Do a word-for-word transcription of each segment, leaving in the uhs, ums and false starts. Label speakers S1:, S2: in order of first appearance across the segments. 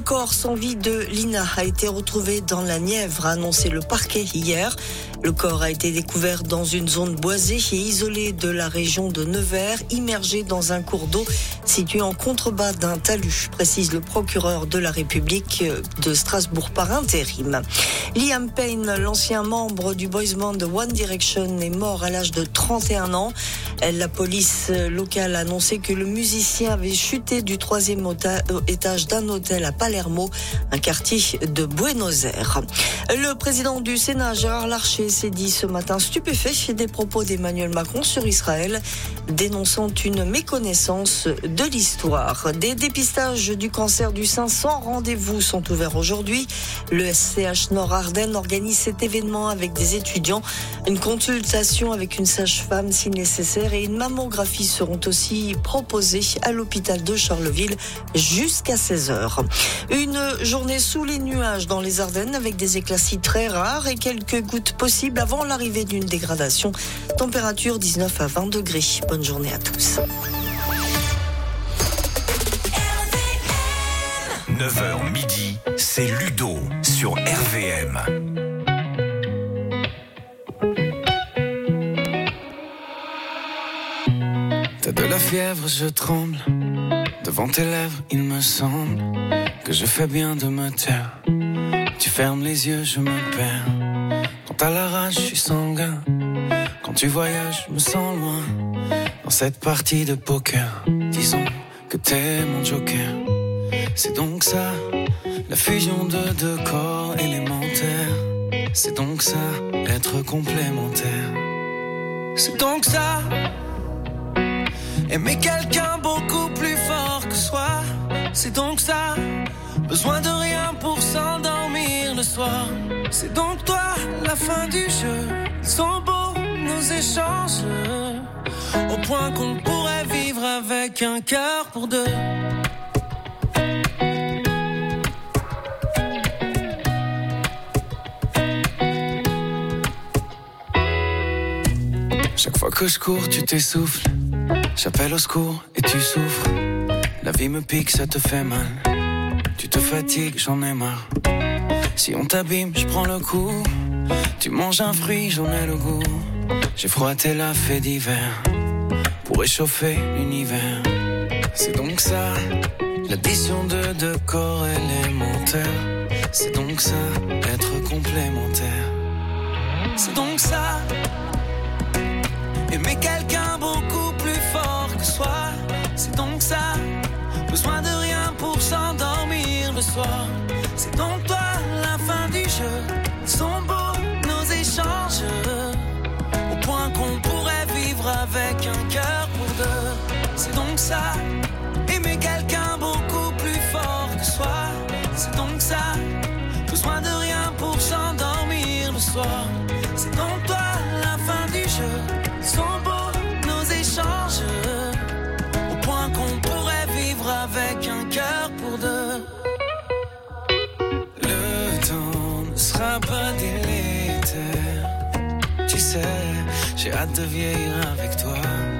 S1: corps sans vie de Lina a été retrouvé dans la Nièvre, a annoncé le parquet hier. Le corps a été découvert dans une zone boisée et isolée de la région de Nevers, immergé dans un cours d'eau situé en contrebas d'un talus, précise le procureur de la République de Strasbourg par intérim. Liam Payne, l'ancien membre du boys band One Direction, est mort à l'âge de trente et un ans. La police locale a annoncé que le musicien avait chuté du troisième étage d'un hôtel à Palermo, un quartier de Buenos Aires. Le président du Sénat, Gérard Larcher, s'est dit ce matin stupéfait des propos d'Emmanuel Macron sur Israël, dénonçant une méconnaissance de l'histoire. Des dépistages du cancer du sein sans rendez-vous sont ouverts aujourd'hui. Le S C H Nord-Ardennes organise cet événement avec des étudiants. Une consultation avec une sage-femme si nécessaire et une mammographie seront aussi proposées à l'hôpital de Charleville jusqu'à seize heures. Une journée sous les nuages dans les Ardennes avec des éclaircies très rares et quelques gouttes possibles avant l'arrivée d'une dégradation. Température dix-neuf à vingt degrés. Bonne journée à tous.
S2: neuf heures midi, c'est Ludo sur R V M.
S3: T'as de la fièvre, je tremble. Devant tes lèvres, il me semble que je fais bien de me taire. Tu fermes les yeux, je me perds. Quand t'as la rage, je suis sanguin. Quand tu voyages, je me sens loin. Dans cette partie de poker, disons que t'es mon joker. C'est donc ça, la fusion de deux corps élémentaires. C'est donc ça, être complémentaire. C'est donc ça, aimer quelqu'un beaucoup plus fort que soi. C'est donc ça, besoin de rien pour s'endormir le soir. C'est donc toi, la fin du jeu. Ils sont beaux, nos échanges, au point qu'on pourrait vivre avec un cœur pour deux. Chaque fois que je cours, tu t'essouffles. J'appelle au secours et tu souffres. La vie me pique, ça te fait mal. Tu te fatigues, j'en ai marre. Si on t'abîme, je prends le coup. Tu manges un fruit, j'en ai le goût. J'ai froid, t'es la fée d'hiver pour réchauffer l'univers. C'est donc ça, l'addition de deux corps élémentaires. C'est donc ça, être complémentaire. C'est donc ça, aimer quelqu'un beaucoup plus fort que soi. C'est donc ça, besoin de rien pour s'endormir le soir. C'est donc toi, la fin du jeu. Ils sont beaux, nos échanges, au point qu'on pourrait vivre avec un cœur pour deux. C'est donc ça, aimer quelqu'un beaucoup plus fort que soi. C'est donc ça, besoin de rien pour s'endormir le soir. C'est donc toi, la fin du jeu. Ils sont beaux, nos échanges, au point qu'on pourrait vivre avec un cœur pour deux. Le temps ne sera pas délétère. Tu sais, j'ai hâte de vieillir avec toi.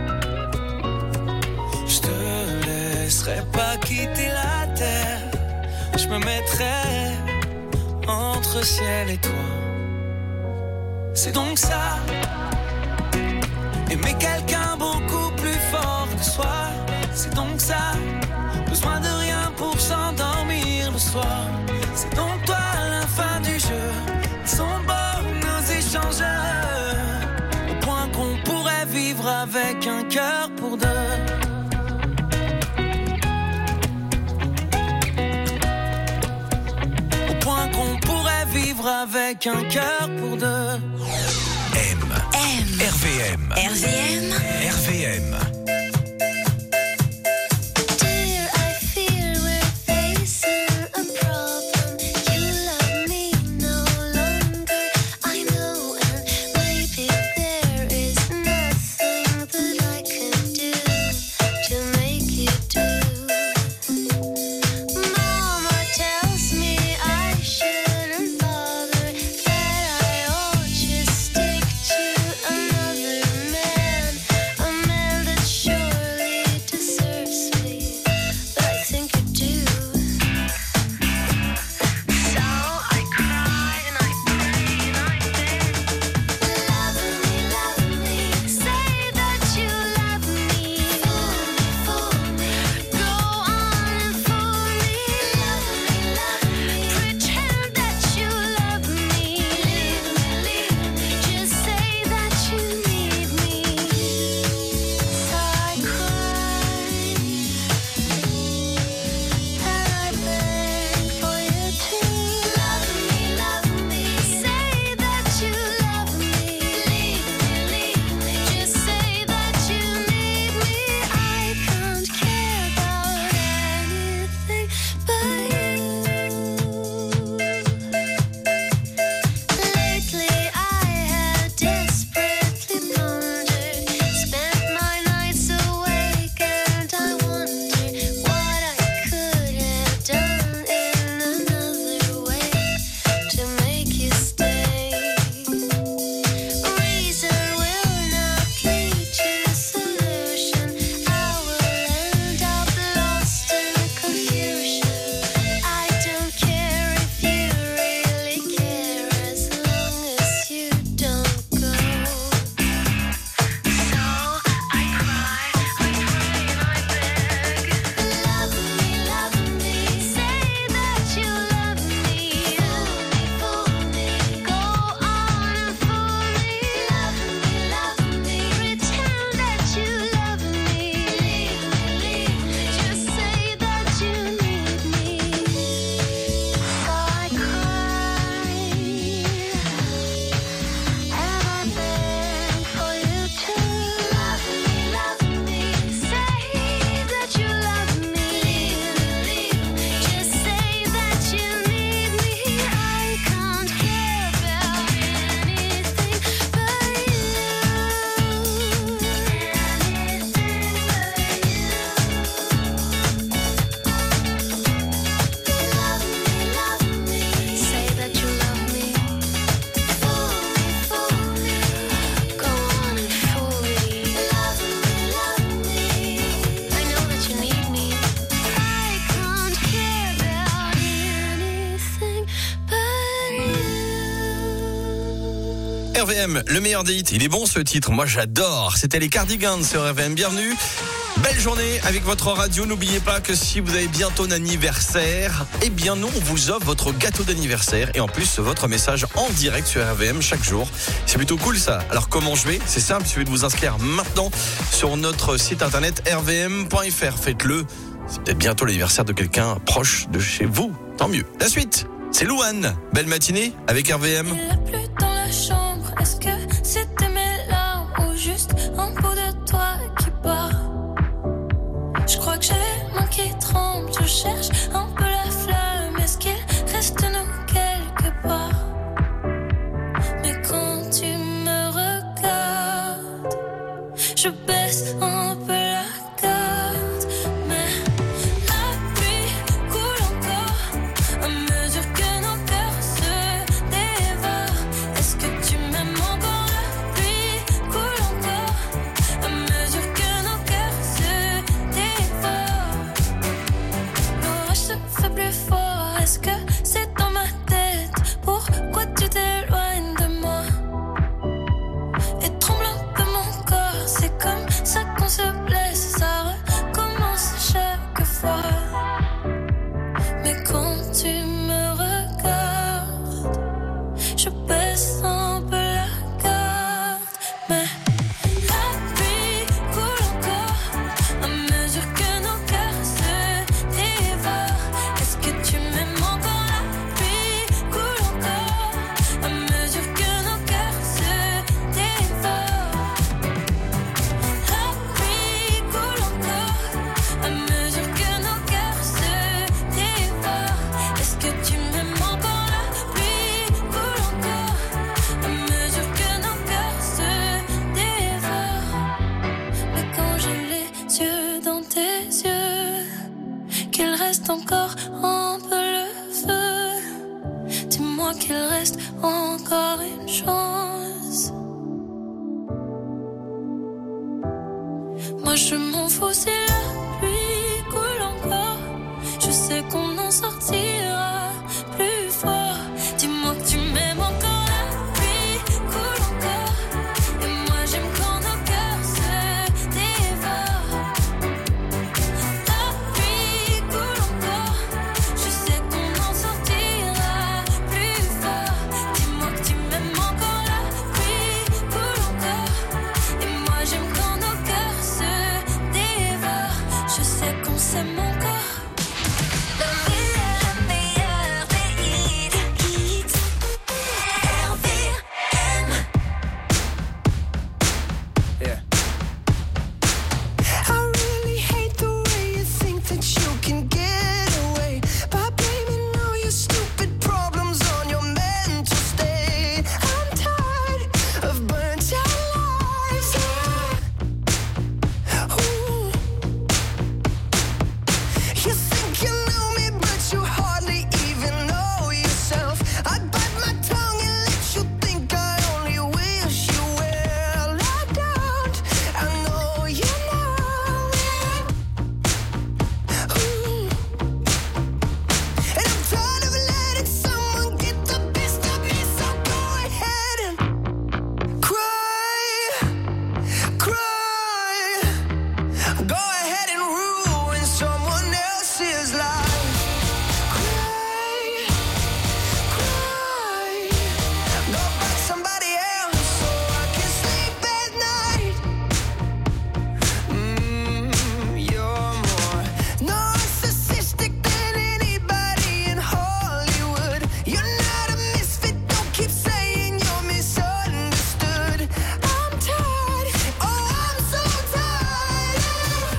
S3: Je te laisserai pas quitter la terre. Je me mettrai entre ciel et toi. C'est donc ça, aimer quelqu'un beaucoup plus fort que soi. C'est donc ça, besoin de rien pour s'endormir le soir. C'est donc toi, la fin du jeu. Ils sont beaux, nos échanges, au point qu'on pourrait vivre avec un cœur pour deux. Au point qu'on pourrait vivre avec un cœur pour deux.
S2: M. M. R V M.
S4: R V M.
S2: R V M.
S5: Stick to another man, a man that
S4: R V M, le meilleur des hits. Il est bon ce titre, moi j'adore. C'était les Cardigans sur R V M, bienvenue. Belle journée avec votre radio. N'oubliez pas que si vous avez bientôt un anniversaire, eh bien nous on vous offre votre gâteau d'anniversaire et en plus votre message en direct sur R V M chaque jour. C'est plutôt cool ça. Alors comment jouer ? C'est simple, il suffit de vous inscrire maintenant sur notre site internet r v m point f r. Faites-le. C'est peut-être bientôt l'anniversaire de quelqu'un proche de chez vous. Tant mieux. La suite, c'est Louane. Belle matinée avec R V M.
S5: Il a plu dans la chambre. Est-ce que c'était mes larmes ou juste un bout de toi qui part? Je crois que j'ai les mains qui tremblent. Je cherche un peu la flamme. Est-ce qu'il reste nous quelque part? Mais quand tu me regardes, je baisse un peu la garde. Mais la pluie coule encore à mesure que nos cœurs se dévorent. Est-ce que tu m'aimes encore? La pluie coule encore à mesure que nos cœurs se dévorent. L'orage se fait plus fort. Est-ce que c'est dans ma tête? Pourquoi tu t'éloignes de moi? Et tremble un peu mon corps. C'est comme ça qu'on se blesse. Ça recommence chaque fois. Mais quand tu me regardes, je baisse un peu la garde. Mais la pluie coule encore à mesure que nos cœurs se dévorent. Est-ce que tu m'aimes encore? La pluie coule encore à mesure que nos cœurs se dévorent. La pluie coule encore à mesure que nos cœurs se dévorent. Est-ce que tu m'aimes encore? La pluie coule encore à mesure que nos cœurs se dévorent. Mais quand j'ai les yeux dans tes yeux, qu'il reste encore un peu le feu, dis-moi qu'il reste encore une chance. Moi je m'en fous si la pluie coule encore. Je sais qu'on en sortira plus fort. Dis-moi que tu m'aimes encore. La pluie coule encore. Et moi j'aime quand nos cœurs se dévorent. La pluie coule encore. Je sais qu'on en sortira plus fort. Dis-moi que tu m'aimes encore. La pluie coule encore. Et moi j'aime quand nos cœurs se dévorent. Je sais qu'on s'aime encore. Le meilleur des hits. R V M.
S3: Yeah.
S6: I really hate the way you think that you can get away by blaming all your stupid problems on your mental state. I'm tired of burnt out lives. Ooh. You think you know me, but you hardly even know yourself. I'd bite my tongue and let you think I only wish you well. I don't, I know you know it. Ooh. And I'm tired of letting someone get the best of me, so go ahead and cry, cry. Go ahead and ruin someone else's life. Cry, cry. Go find somebody else so I can sleep at night. Mm, you're more narcissistic than anybody in Hollywood. You're not a misfit, don't keep saying you're misunderstood. I'm tired, oh I'm so tired.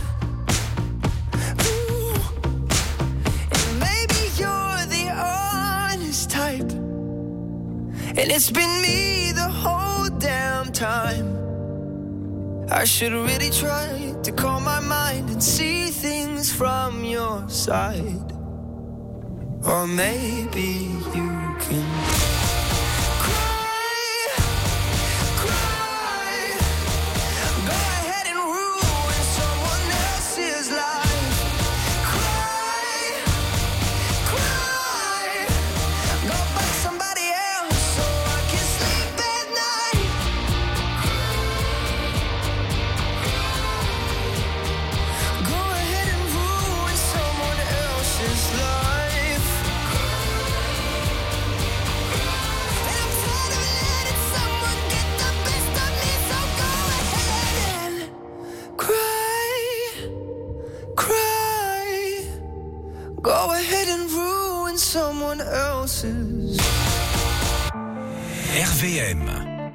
S6: Ooh. And maybe you're the honest type, and it's been me the whole damn time. I should really try to calm my mind and see things from your side. Or maybe you can cry, cry. Go ahead and ruin someone else's life. Cry, cry. Go find somebody else so I can sleep at night. someone else's.
S2: R V M.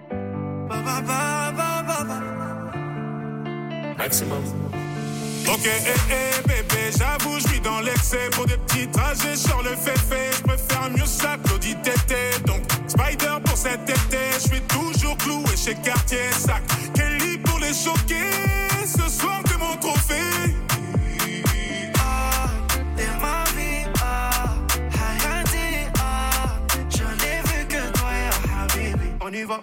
S7: Maximum. Ok, eh, eh, bébé, j'avoue, je suis dans l'excès. Pour des petits trajets sur le fait-fait, je préfère mieux ça, Claudie Tété. Donc, Spider pour cet été, je suis toujours cloué chez Cartier Sac. Kelly pour les choquer, ce soir t'es mon trophée.
S6: Ah, t'es ma vie, ah, Hayati, ah, je n'ai vu que toi, ya Habibi. On y va.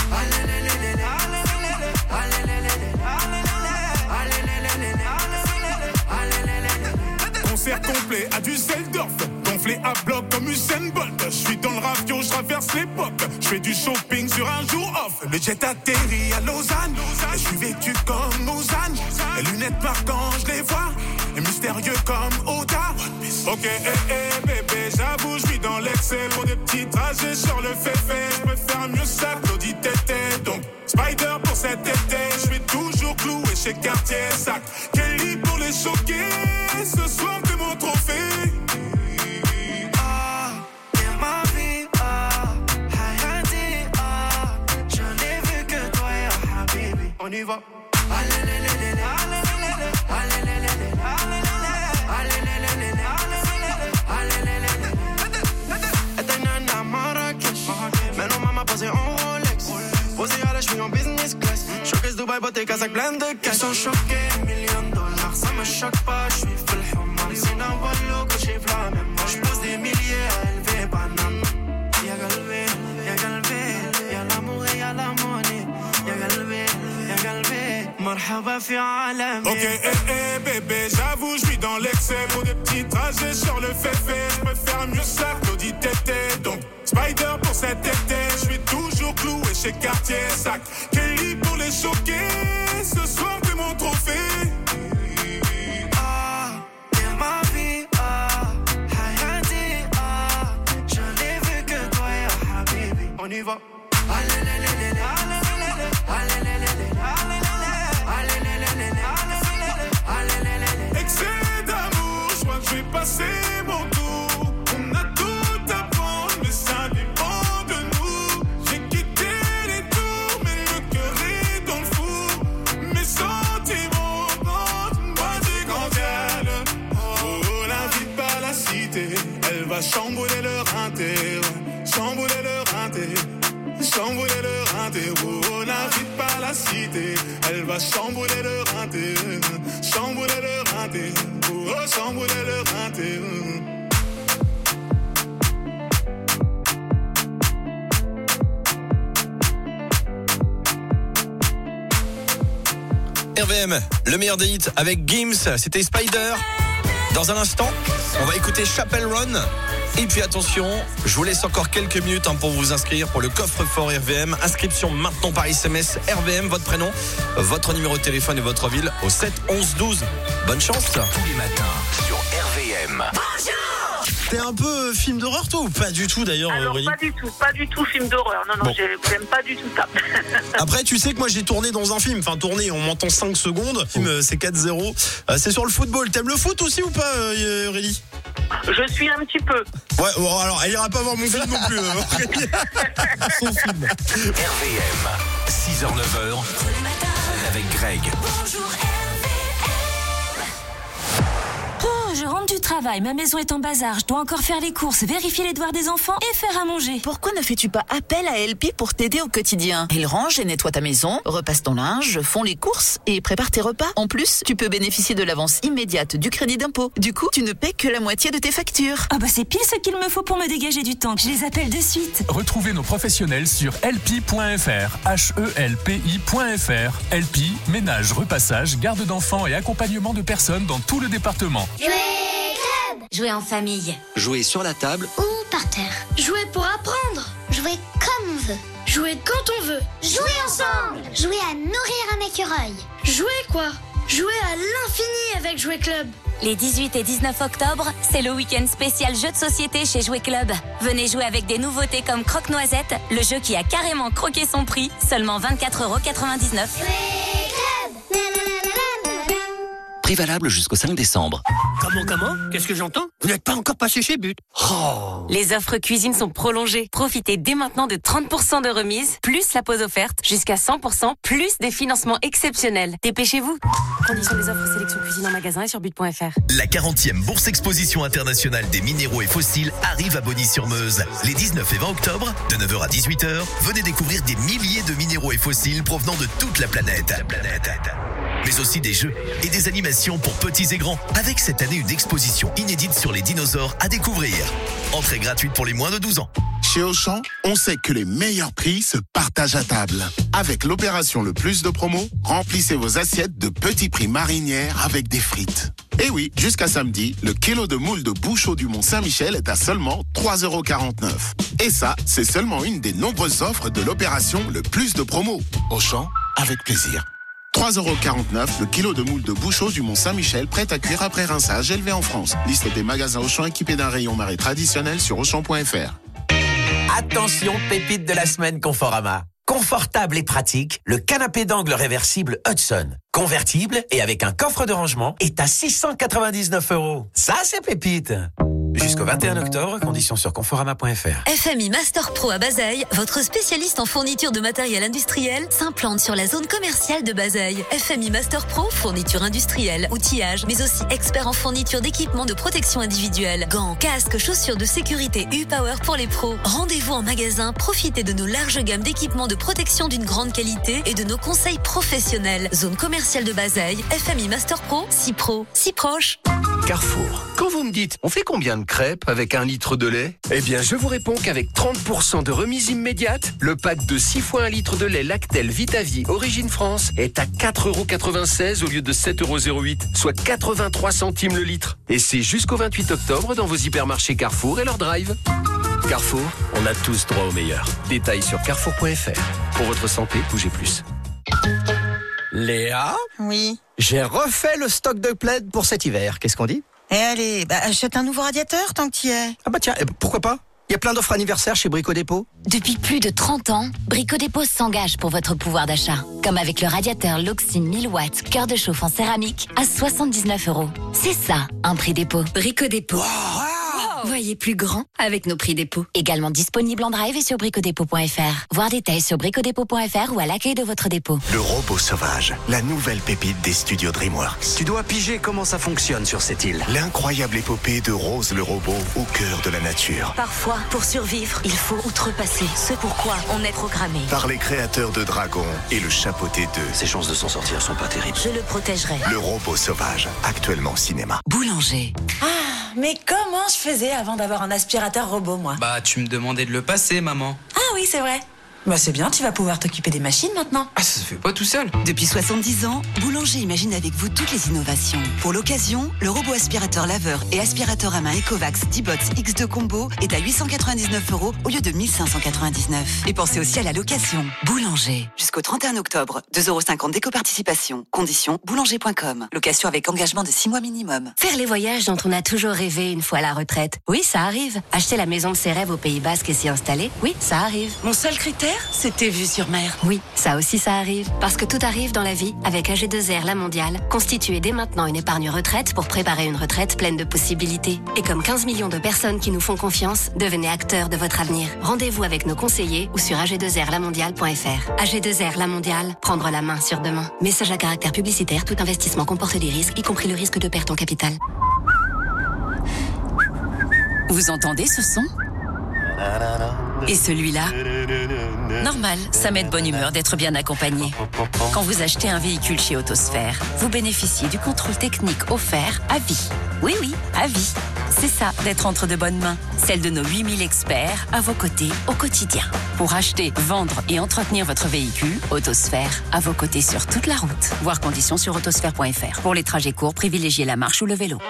S7: Concert complet à Düsseldorf, gonflé à bloc comme Usain Bolt. Je suis dans le ravio, je traverse l'époque. Je fais du shopping sur un jour off. Le jet atterrit à Lausanne, et je suis vêtu comme Lausanne. Les lunettes marquantes, je les vois, et mystérieux comme Oda. Ok, eh, eh, bébé, j'avoue, je suis dans l'excès. Pour des petits trajets sur le fait-fait, je préfère mieux ça, Claudie Tété. Donc, Spider pour cet été, je suis toujours cloué chez Cartier Sac. Kelly pour les choquer, ce soir t'es mon trophée.
S6: Ah, t'es ma vie, ah, Hayati, ah, je n'ai vu que toi, ya Habibi. On y va.
S8: Maintenant maman posée en Rolex, posée à la cheville en business class. Showcase Dubaï, beauté, Kazakh, plein de cash. Ils sont choqués, millions de dollars, ça me choque pas. Je suis full human, c'est un volo que j'ai la même. Moi je pose des milliers à élever banane. Y'a galvé, y'a galvé, y'a l'amour et y'a la monnaie. Y'a galvé, y'a galvé, marhaba fi alami.
S7: Ok, eh, eh, bébé, j'avoue, je suis dans l'excès. Pour des petits trajets sur le fait-fait, je préfère mieux ça, Claudie Tété. Donc, Spider pour cet été, je suis toujours cloué chez Cartier Sac. Kelly pour les choquer, ce soir t'es mon trophée.
S6: Ah, t'es ma vie, ah, Hayati, ah, je n'ai vu que toi, ya Habibi. On y va.
S7: Excès d'amour, je crois que je vais passer mon tour. On a tout à prendre, mais ça dépend de nous. J'ai quitté les tours, mais le cœur est dans le four. Mes sentiments rendent une moitié grandiale. Oh, l'invite pas la cité, elle va chambouler leur inter. Chambouler leur inter. Chambouler leur inter. Oh, l'invite pas la cité, elle va chambouler leur inter. Chambouler leur inter. Oh, chambouler leur inter.
S4: R V M, le meilleur des hits avec Gims, c'était Spider. Dans un instant, on va écouter Chappell Run. Et puis attention, je vous laisse encore quelques minutes hein, pour vous inscrire pour le coffre-fort R V M. Inscription maintenant par S M S R V M, votre prénom, votre numéro de téléphone et votre ville au sept onze douze. Bonne chance.
S2: Tous les matins sur R V M.
S9: T'es un peu film d'horreur toi ou pas du tout d'ailleurs
S10: Alors
S9: Aurélie?
S10: pas du tout, pas du tout film d'horreur. Non, non,
S9: Bon.
S10: j'ai- j'aime pas du tout ça.
S9: Après tu sais que moi j'ai tourné dans un film, enfin tourné, on m'entend cinq secondes, le film euh, c'est quatre zéro, Euh, c'est sur le football. T'aimes le foot aussi ou pas euh, Aurélie?
S10: Je suis un petit peu.
S9: Ouais, bon, alors elle ira pas voir mon film non plus. euh, Aurélie. Son film.
S2: R V M, six heures neuf heures, avec Greg.
S5: Oh, je rentre du travail, ma maison est en bazar, je dois encore faire les courses, vérifier les devoirs des enfants et faire à manger.
S11: Pourquoi ne fais-tu pas appel à L P pour t'aider au quotidien? Ils rangent et nettoient ta maison, repassent ton linge, font les courses et préparent tes repas. En plus, tu peux bénéficier de l'avance immédiate du crédit d'impôt. Du coup, tu ne paies que la moitié de tes factures.
S5: Ah bah c'est pile ce qu'il me faut pour me dégager du temps, je les appelle de suite.
S12: Retrouvez nos professionnels sur L P point F R, H E L P I point F R. L P, ménage, repassage, garde d'enfants et accompagnement de personnes dans tout le département.
S5: Jouer en famille.
S13: Jouer sur la table
S14: ou par terre. Jouer pour apprendre. Jouer comme on veut. Jouer quand on veut. Jouer ensemble. Jouer à nourrir un écureuil. Jouer quoi? Jouer à l'infini avec Jouer Club.
S5: Les dix-huit et dix-neuf octobre, c'est le week-end spécial jeux de société chez Jouer Club. Venez jouer avec des nouveautés comme Croque-Noisette, le jeu qui a carrément croqué son prix, seulement vingt-quatre euros quatre-vingt-dix-neuf.
S14: Jouer Club.
S13: Prix valable jusqu'au cinq décembre.
S15: Comment, comment? Qu'est-ce que j'entends? Vous n'êtes pas encore passé chez But. Oh.
S16: Les offres cuisine sont prolongées. Profitez dès maintenant de trente pour cent de remise, plus la pause offerte, jusqu'à cent pour cent, plus des financements exceptionnels. Dépêchez-vous. Conditions des offres sélection cuisine en magasin et sur but point f r.
S17: La quarantième Bourse Exposition internationale des minéraux et fossiles arrive à Bonny-sur-Meuse. Les dix-neuf et vingt octobre, de neuf heures à dix-huit heures, venez découvrir des milliers de minéraux et fossiles provenant de toute la planète. La planète. Mais aussi des jeux et des animations pour petits et grands, avec cette année une exposition inédite sur les dinosaures à découvrir. Entrée gratuite pour les moins de douze ans.
S18: Chez Auchan, on sait que les meilleurs prix se partagent à table. Avec l'opération Le Plus de Promo, remplissez vos assiettes de petits prix marinières avec des frites. Et oui, jusqu'à samedi, le kilo de moule de Bouchot du Mont-Saint-Michel est à seulement trois euros quarante-neuf. Et ça, c'est seulement une des nombreuses offres de l'opération Le Plus de Promo. Auchan, avec plaisir. trois euros quarante-neuf le kilo de moule de Bouchot du Mont-Saint-Michel, prêt à cuire après rinçage, élevé en France. Liste des magasins Auchan équipés d'un rayon marée traditionnel sur auchan point f r.
S19: Attention, pépite de la semaine Conforama. Confortable et pratique, le canapé d'angle réversible Hudson. Convertible et avec un coffre de rangement est à six cent quatre-vingt-dix-neuf euros. Ça, c'est pépite. Jusqu'au vingt et un octobre, conditions sur conforama point f r.
S20: F M I Master Pro à Bazeilles, votre spécialiste en fourniture de matériel industriel, s'implante sur la zone commerciale de Bazeilles. F M I Master Pro, fourniture industrielle, outillage, mais aussi expert en fourniture d'équipements de protection individuelle, gants, casques, chaussures de sécurité U-Power pour les pros. Rendez-vous en magasin, profitez de nos larges gammes d'équipements de protection d'une grande qualité et de nos conseils professionnels. Zone commerciale de Bazeilles, F M I Master Pro, si pro, si proche.
S21: Carrefour. Quand vous me dites, on fait combien de crêpes avec un litre de lait? Eh bien, je vous réponds qu'avec trente pour cent de remise immédiate, le pack de six fois un litre de lait Lactel Vitavie Origine France est à quatre euros quatre-vingt-seize au lieu de sept euros zéro huit, soit quatre-vingt-trois centimes le litre. Et c'est jusqu'au vingt-huit octobre dans vos hypermarchés Carrefour et leur drive. Carrefour, on a tous droit au meilleur. Détails sur carrefour point f r. Pour votre santé, bougez plus.
S22: Léa?
S23: Oui.
S22: J'ai refait le stock de plaid pour cet hiver. Qu'est-ce qu'on dit?
S23: Eh allez, bah achète un nouveau radiateur tant que t'y es.
S22: Ah bah tiens, pourquoi pas? Il y a plein d'offres anniversaires chez Brico Dépôt.
S24: Depuis plus de trente ans, Brico Dépôt s'engage pour votre pouvoir d'achat. Comme avec le radiateur Luxi mille watts, cœur de chauffe en céramique à soixante-dix-neuf euros. C'est ça, un prix dépôt. Brico Dépôt. Wow. Voyez plus grand avec nos prix dépôt. Également disponible en drive et sur brico dépôt point f r. Voir détails sur brico dépôt point f r ou à l'accueil de votre dépôt.
S25: Le robot sauvage, la nouvelle pépite des studios DreamWorks.
S22: Tu dois piger comment ça fonctionne sur cette île.
S25: L'incroyable épopée de Rose le robot au cœur de la nature.
S24: Parfois, pour survivre, il faut outrepasser ce pourquoi on est programmé.
S25: Par les créateurs de Dragon et le Chapeauté deux.
S22: Ses chances de s'en sortir sont pas terribles.
S24: Je le protégerai.
S25: Le robot sauvage, actuellement au cinéma.
S24: Boulanger.
S26: Ah, mais comment je faisais avant d'avoir un aspirateur robot, moi?
S27: Bah, tu me demandais de le passer, maman.
S26: Ah oui, c'est vrai. Bah c'est bien, tu vas pouvoir t'occuper des machines maintenant.
S27: Ah, ça se fait pas tout seul.
S28: Depuis soixante-dix ans, Boulanger imagine avec vous toutes les innovations. Pour l'occasion, le robot aspirateur laveur et aspirateur à main Ecovacs D-Bots X deux Combo est à huit cent quatre-vingt-dix-neuf euros au lieu de mille cinq cent quatre-vingt-dix-neuf. Et pensez aussi à la location. Boulanger. Jusqu'au trente et un octobre, deux euros cinquante d'éco-participation. Conditions boulanger point com. Location avec engagement de six mois minimum.
S24: Faire les voyages dont on a toujours rêvé une fois à la retraite. Oui, ça arrive. Acheter la maison de ses rêves au Pays Basque et s'y installer. Oui, ça arrive.
S26: Mon seul critère, c'était vue sur mer.
S24: Oui, ça aussi ça arrive. Parce que tout arrive dans la vie avec A G deux R La Mondiale. Constituez dès maintenant une épargne retraite pour préparer une retraite pleine de possibilités. Et comme quinze millions de personnes qui nous font confiance, devenez acteurs de votre avenir. Rendez-vous avec nos conseillers ou sur a g deux r la mondiale point f r. A G deux R La Mondiale, prendre la main sur demain. Message à caractère publicitaire, tout investissement comporte des risques, y compris le risque de perte en capital. Vous entendez ce son ? Et celui-là ? Normal, ça met de bonne humeur d'être bien accompagné. Quand vous achetez un véhicule chez Autosphère, vous bénéficiez du contrôle technique offert à vie. Oui, oui, à vie. C'est ça, d'être entre de bonnes mains. Celle de nos huit mille experts à vos côtés au quotidien. Pour acheter, vendre et entretenir votre véhicule, Autosphère, à vos côtés sur toute la route. Voir conditions sur autosphère point f r. Pour les trajets courts, privilégiez la marche ou le vélo.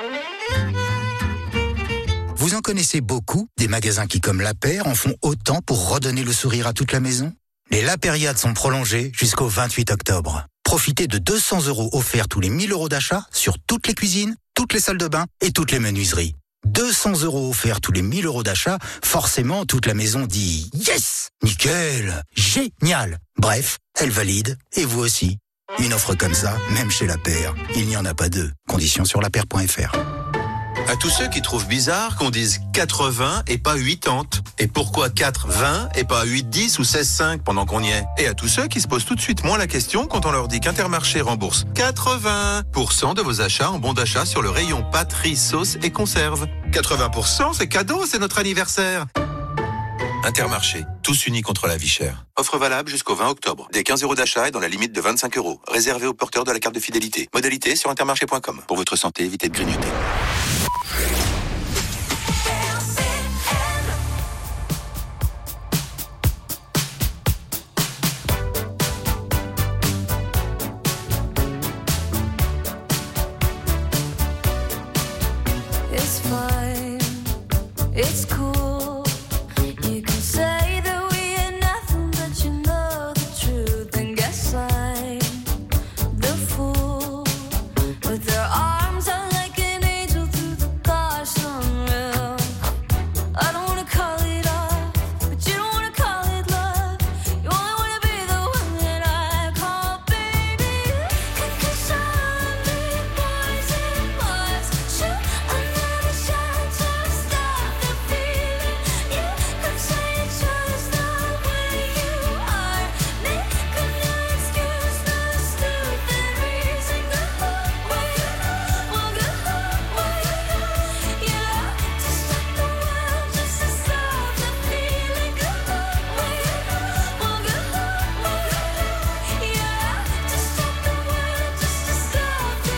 S29: Vous en connaissez beaucoup, des magasins qui, comme La Paire, en font autant pour redonner le sourire à toute la maison? Les La Périades sont prolongées jusqu'au vingt-huit octobre. Profitez de deux cents euros offerts tous les mille euros d'achat sur toutes les cuisines, toutes les salles de bain et toutes les menuiseries. deux cents euros offerts tous les mille euros d'achat, forcément toute la maison dit « Yes ! Nickel ! Génial !» Bref, elle valide, et vous aussi. Une offre comme ça, même chez La Paire, il n'y en a pas deux. Conditions sur la paire point f r.
S1: À tous ceux qui trouvent bizarre qu'on dise quatre-vingts et pas quatre-vingts. Et pourquoi quatre vingt et pas huit dix ou seize cinq pendant qu'on y est? Et à tous ceux qui se posent tout de suite moins la question quand on leur dit qu'Intermarché rembourse quatre-vingts pour cent de vos achats en bon d'achat sur le rayon pâtes, riz, sauce et conserve. quatre-vingts pour cent, c'est cadeau, c'est notre anniversaire. Intermarché, tous unis contre la vie chère. Offre valable jusqu'au vingt octobre. Des quinze euros d'achat et dans la limite de vingt-cinq euros. Réservé aux porteurs de la carte de fidélité. Modalité sur intermarché point com. Pour votre santé, évitez de grignoter.
S5: It's fine, it's cool. You can say that we ain't nothing, but you know the truth. And guess I'm the fool. With their arms out like an angel through the car sunroof. I don't wanna call it off, but you don't wanna call it love. You only wanna be the one that I call baby. Cause I'm big boys and boys. Shoot another shot to stop the feeling. You could say it's just the way you are. Make a new excuse, no stupid reason. Go away, well go away. Yeah, to stop the world, just to stop the feeling. Go away, well go away. Yeah, to stop the world, just to stop the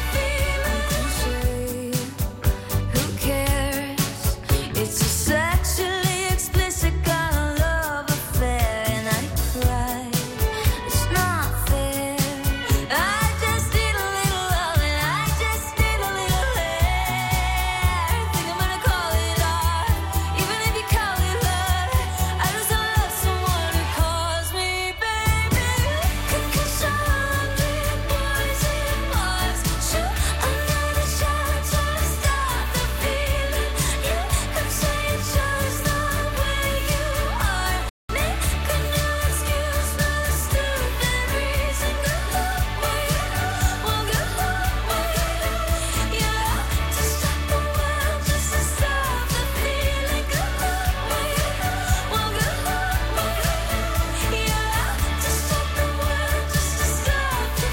S5: feeling. Who cares? It's a sexually explicit kind of love affair, and I cry. It's not fair. I just need a little love, and I just need a little air. Think I'm gonna call it art, even if you call it love. I just don't love someone who calls me baby. Cause I'm big boys and boys. Shoot another shot to stop the feeling. You could say it's just the way you are. Make a new excuse, no stupid reason. Go away, well go away. Yeah, to stop the world, just to stop the feeling. Go away, well go away. Yeah, to stop the world, just to stop the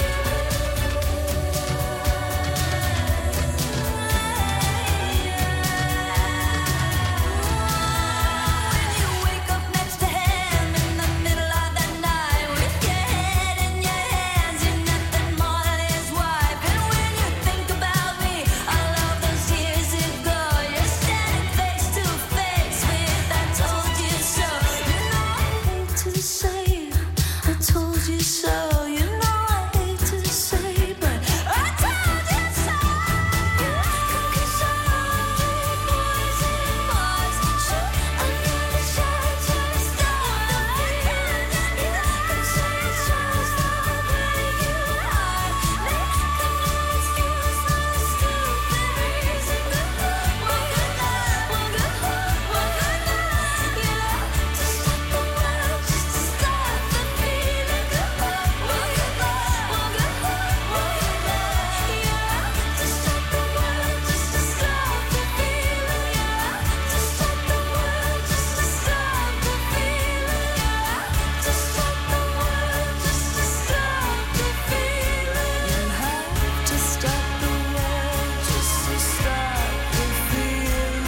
S5: When you wake up next to him in the middle of the night with your head in your hands, you're nothing more than his wife. And when you think about me, all of those years ago, you're standing face to face with I told you so. You know I hate to say I told you so. You know I hate to say, but I told you so. Cause I'm big boys and boys. Shoot another shot to stop the feeling. You could say it's just the way you are. Make a new excuse, no stupid reason. Go away, well go away. Yeah, to stop the world, just to stop the feeling. Go away, well go away. Yeah, to stop the world, just to stop the feeling. Yeah, to stop the world, just to stop the feeling. Yeah, to stop the world, just to stop the feeling. You have to stop the world, just to stop the feeling.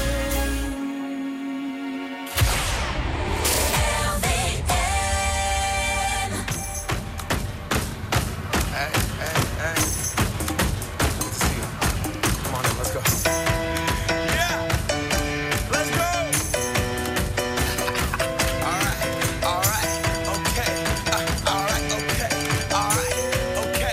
S3: Hey, hey, hey. Good to see you. Come on in, let's go. Yeah, let's go. All right, all right, okay. Uh, all right, okay, all right, okay.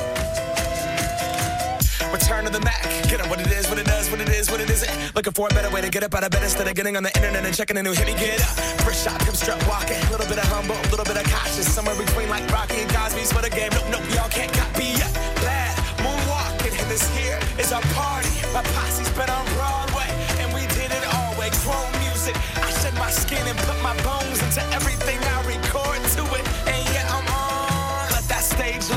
S3: Return to the Mac. Get up what it is, what it does, what it is, what it isn't. Looking for a better way to get up out of bed instead of getting on the internet and checking a new hit. Me get up. First shot, come strut walking. A little bit of humble, a little bit of cautious. Somewhere between like Rocky and Cosby's for the game. Nope, nope, y'all can't copy yet. Glad moonwalking, and this here is our party. My posse's been on Broadway, and we did it all way. Chrome music. I shed my skin and put my bones into everything I record to it. And yeah, I'm on. Let that stage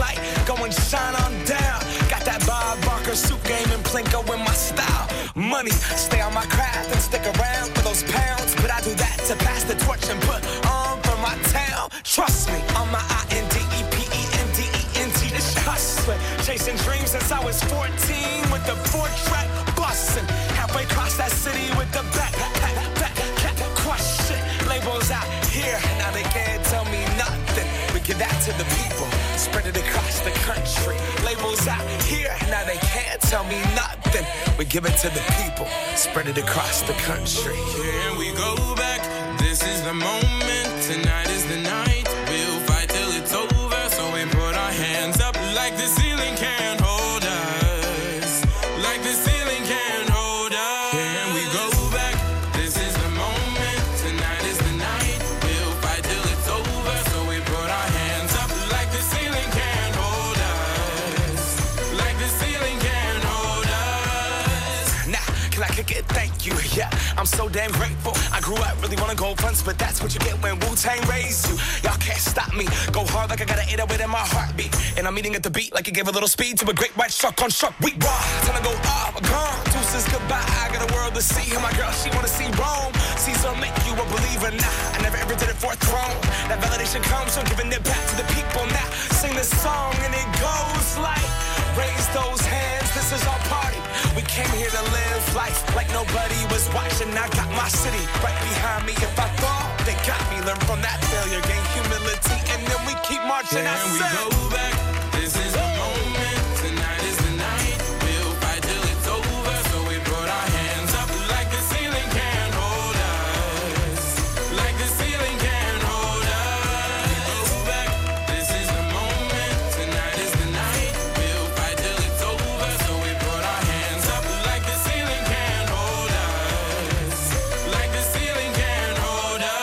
S3: pursuit game and Plinko in my style. Money, stay on my craft and stick around for those pounds. But I do that to pass the torch and put on for my town. Trust me, on my I N D E P E N D E N T, this hustling. Chasing dreams since I was fourteen with the four-track bustin'. Halfway across that city with the back, back, back, back, crush it. Labels out here, now they can't tell me nothing. We give that to the people, spread it across the country. Labels out here, now they can't tell me nothing. We give it to the people, spread it across the country.
S2: Here we go back, this is the moment, tonight is the night. We'll fight till it's over, so we put our hands up like the ceiling can't hold us. Like the ceiling can't hold us. Here we go back, this is the moment, tonight is the night. We'll fight till it's over, so we put our hands up like the ceiling can't hold us. Like the ceiling can't hold us.
S3: Nah, can I kick it? Thank you, yeah, I'm so damn grateful. I grew up really wanna go fronts, but that's what you get when Wu-Tang raised you. Y'all can't stop me, go hard like I got an eight oh eight in my heartbeat. And I'm eating at the beat like it gave a little speed to a great white shark on shark. We raw, time to go off, gone. Deuces goodbye, I got a world to see. And my girl, she wanna see Rome. Caesar make you a believer, nah, I never ever did it for a throne. That validation comes from giving it back to the people. Now, sing this song and it goes like, raise those hands, this is our party. We came here to live life like nobody was watching. I got my city right behind me. If I fall, they got me. Learn from that failure, gain humility, and then we keep marching.
S2: Can we go back? This is the moment. Tonight is the night. We'll fight till it's over. So we put our hands up like the ceiling can't hold us. Like the ceiling can't hold us. Go back. This is the moment. Tonight is the night. We'll fight till it's over. So we put our hands up like the ceiling can't hold us. Like the ceiling can't hold us.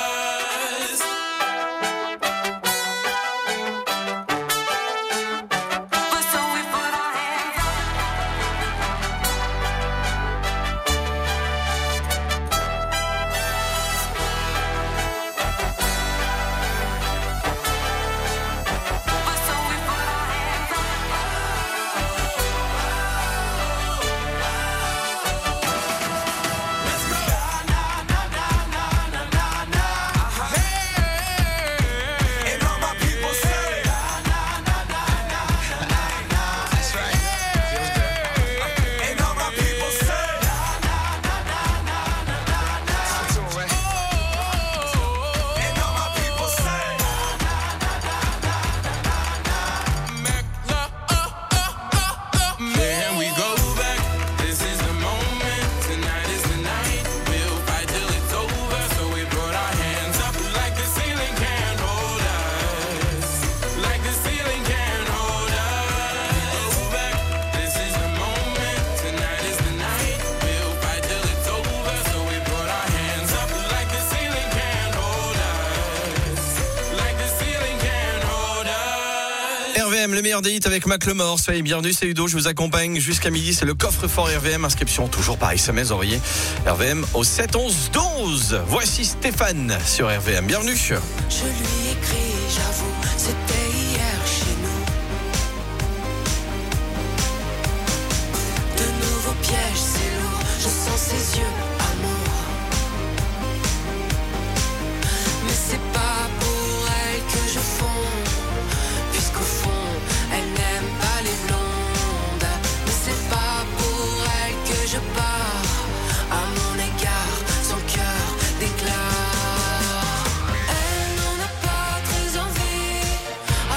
S2: Can we go back? This is the moment. Tonight is the night. We'll fight till it's over. So we put our hands up like the ceiling can't hold us. Like the ceiling can't hold us. Go back. This is the moment. Tonight is the night. We'll fight till it's over. So we put our hands up like the ceiling can't hold us. Like the ceiling can't hold us.
S4: R V M, le meilleur des hits avec Macklemore. Soyez bienvenus, c'est Udo, je vous accompagne jusqu'à midi. C'est le coffre-fort R V M. Inscription toujours par S M S envoyé R V M au sept onze douze. Voici Stéphane sur R V M. Bienvenue.
S6: Je lui écris, j'avoue, c'était hier chez nous. De nouveaux pièges, c'est lourd, je sens ses yeux, amour. Mais c'est pas pour elle que je fonds, puisqu'au fond, elle n'aime pas les blondes. Mais c'est pas pour elle que je pars, à mon égard, son cœur déclare. Elle n'en a pas très envie.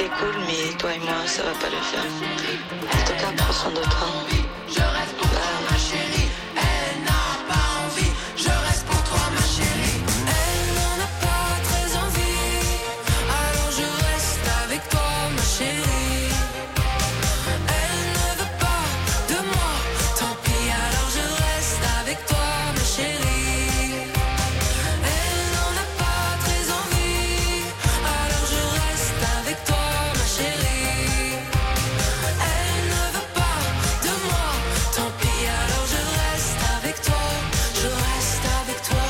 S7: c'est cool, mais toi et moi, ça va pas le faire. En tout cas, prends soin de toi.
S6: Je reste pour toi, ma chérie. Elle n'a pas envie. Je reste pour toi, ma chérie. Elle n'en a pas très envie. Alors je reste avec toi, ma chérie. Elle ne veut pas de moi. Tant pis, alors je reste avec toi, ma chérie. Elle n'en a pas très envie. Alors je reste avec toi, ma chérie. Elle ne veut pas de moi. Tant pis, alors je reste avec toi. Je reste avec toi.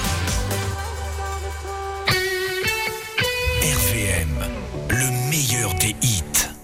S8: R V M, le meilleur des hits.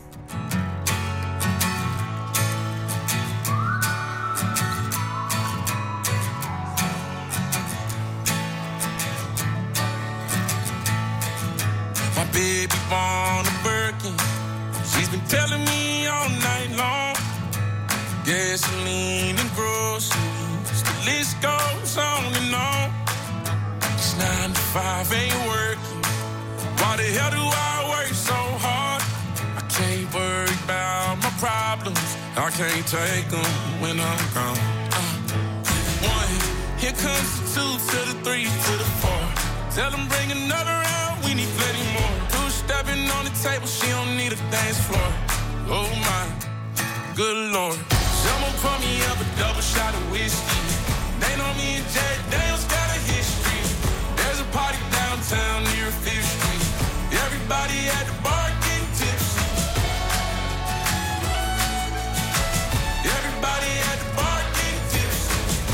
S2: My baby born a Birkin. She's been telling me all night long. Gasoline and groceries, the list goes on and on. It's nine to five, ain't working. Why the hell do I work so hard? I can't worry about my problems. I can't take them when I'm gone. Uh, one, here comes the two to the three to the four. Tell them bring another round, we need plenty more. Two stepping on the table, she don't need a dance floor. Oh my, good lord. Someone pour me up a double shot of whiskey. They know me and Jack Daniels got a history. There's a party downtown near Fifth Street. Everybody at the bar getting tipsy. Everybody at the bar getting tipsy.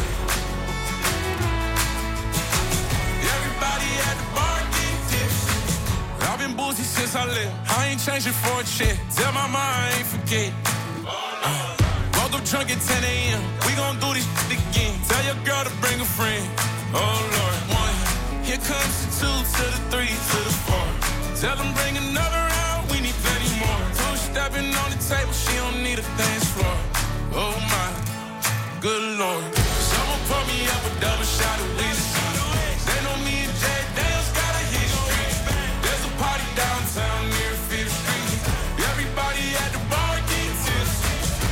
S2: Everybody at the bar getting tipsy. I've been boozy since I left. I ain't changing for a check. Tell my mom I ain't forget. Uh, woke up drunk at ten a.m. We gon' do this shit again. Tell your girl to bring a friend. Oh Lord, one. Here comes the two to the three to the four. Tell them bring another round. We need plenty more. Two stepping on the table. She don't need a dance floor. Oh my, good lord. Someone pour me up a double shot of whiskey. They know me and Jack Daniels got a history. There's a party downtown near Fifth Street. Everybody at the bar getting tipsy.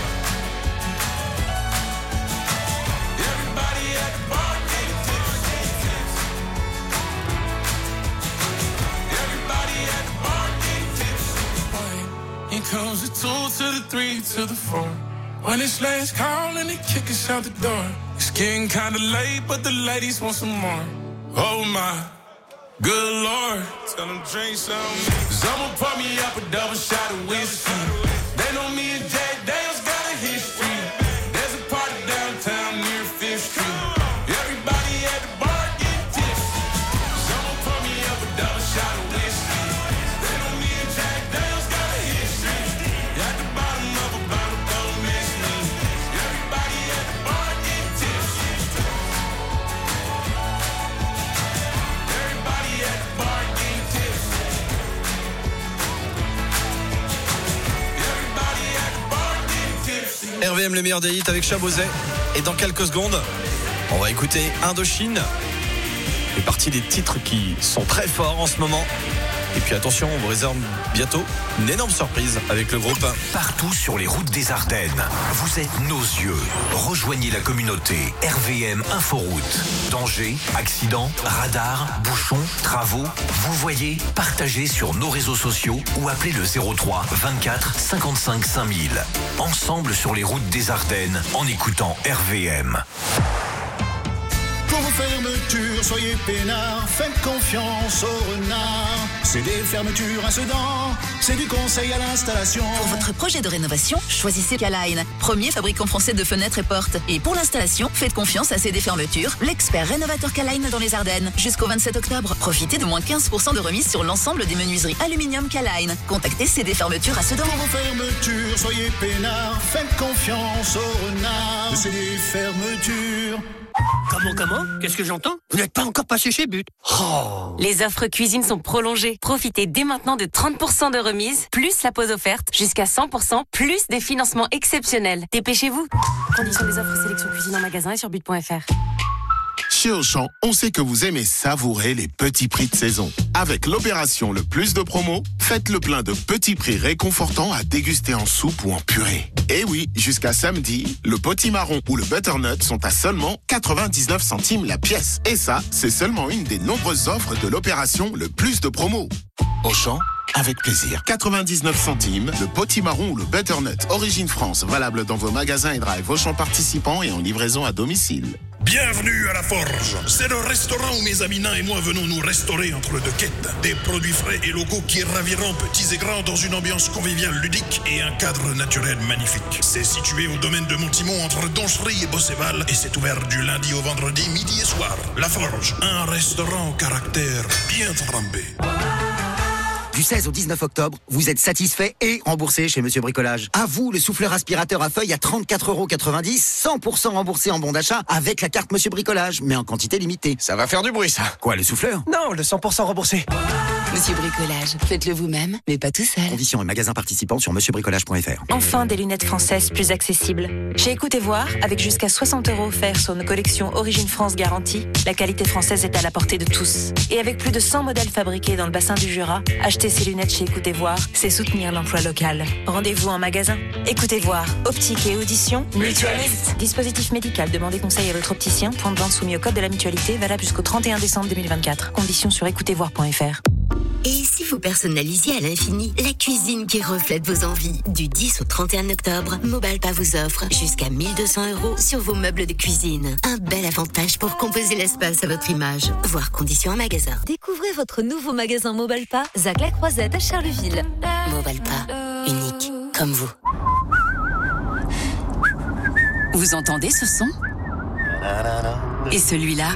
S2: Everybody at the bar getting tipsy. Everybody at the bar getting tipsy. Here comes the two to the three to the four. When it's last call and they kick us out the door. It's getting kinda late, but the ladies want some more. Oh my, good lord. Tell them drink some. Someone pour me up a double shot of whiskey. They know me and Jack Daniels got a history. There's a party downtown near Fifth Street. Everybody at the bar getting tipsy. Someone pour me up a double shot of whiskey. They know me and Jack Daniels got a history. At the bottom of a bottle, don't miss me. Everybody at the bar getting tipsy. Everybody at the bar getting tipsy. Everybody at the bar getting tipsy.
S4: R V M, le meilleur des hits avec Chabozet. Et dans quelques secondes, on va écouter Indochine. C'est partie des titres qui sont très forts en ce moment. Et puis attention, on vous réserve bientôt une énorme surprise avec le groupe.
S17: Partout sur les routes des Ardennes, vous êtes nos yeux. Rejoignez la communauté R V M Inforoute. Danger, accident, radar, bouchons, travaux. Vous voyez, partagez sur nos réseaux sociaux ou appelez le zéro trois vingt-quatre cinquante-cinq cinq mille. Ensemble sur les routes des Ardennes en écoutant R V M.
S9: Pour vos fermetures, soyez peinards, faites confiance aux renards. C'est des fermetures à Sedan, c'est du conseil à l'installation.
S10: Pour votre projet de rénovation, choisissez K-Line, premier fabricant français de fenêtres et portes. Et pour l'installation, faites confiance à C D Fermetures, l'expert rénovateur K-Line dans les Ardennes. Jusqu'au vingt-sept octobre, profitez de moins quinze pour cent de remise sur l'ensemble des menuiseries aluminium K-Line. Contactez C D Fermetures à Sedan.
S9: Pour vos fermetures, soyez peinards, faites confiance aux renards. C'est des fermetures.
S11: Comment, comment? Qu'est-ce que j'entends? Vous n'êtes pas encore passé chez But. Oh.
S16: Les offres cuisine sont prolongées. Profitez dès maintenant de trente pour cent de remise, plus la pause offerte, jusqu'à cent pour cent, plus des financements exceptionnels. Dépêchez-vous. Conditions des offres sélection cuisine en magasin et sur but point f r.
S12: Chez Auchan, on sait que vous aimez savourer les petits prix de saison. Avec l'opération Le Plus de Promo, faites le plein de petits prix réconfortants à déguster en soupe ou en purée. Et oui, jusqu'à samedi, le potimarron ou le butternut sont à seulement quatre-vingt-dix-neuf centimes la pièce. Et ça, c'est seulement une des nombreuses offres de l'opération Le Plus de Promo. Auchan, avec plaisir. quatre-vingt-dix-neuf centimes, le potimarron ou le butternut. Origine France, valable dans vos magasins et drive Auchan participants et en livraison à domicile.
S8: Bienvenue à la Forge. C'est le restaurant où mes amis nains et moi venons nous restaurer entre deux quêtes. Des produits frais et locaux qui raviront petits et grands dans une ambiance conviviale ludique et un cadre naturel magnifique. C'est situé au domaine de Montimont entre Donchery et Bosséval et c'est ouvert du lundi au vendredi midi et soir. La Forge, un restaurant au caractère bien trempé.
S22: Du seize au dix-neuf octobre, vous êtes satisfait et remboursé chez Monsieur Bricolage. À vous, le souffleur aspirateur à feuille à trente-quatre euros quatre-vingt-dix, cent pour cent remboursé en bon d'achat avec la carte Monsieur Bricolage, mais en quantité limitée.
S4: Ça va faire du bruit, ça.
S22: Quoi, le souffleur?
S3: Non, le cent pour cent remboursé.
S24: Monsieur Bricolage, faites-le vous-même, mais pas tout seul.
S22: Conditions et magasins participants sur monsieur bricolage point f r.
S26: Enfin, des lunettes françaises plus accessibles. Chez Écoutez Voir, avec jusqu'à soixante euros offerts sur nos collections Origine France garantie, la qualité française est à la portée de tous. Et avec plus de cent modèles fabriqués dans le bassin du Jura, acheter ces lunettes chez Écoutez Voir, c'est soutenir l'emploi local. Rendez-vous en magasin. Écoutez Voir, optique et audition, mutualiste. Dispositif médical, demandez conseil à votre opticien. Point de vente soumis au code de la mutualité, valable jusqu'au trente et un décembre deux mille vingt-quatre. Conditions sur écoutez voir point f r.
S13: Et si vous personnalisiez à l'infini la cuisine qui reflète vos envies? Du dix au trente et un octobre, Mobalpa vous offre jusqu'à mille deux cents euros sur vos meubles de cuisine. Un bel avantage pour composer l'espace à votre image. Voir conditions en magasin.
S14: Découvrez votre nouveau magasin Mobalpa, Zac la Croisette à Charleville.
S13: Mobalpa, unique comme vous.
S24: Vous entendez ce son? Et celui-là?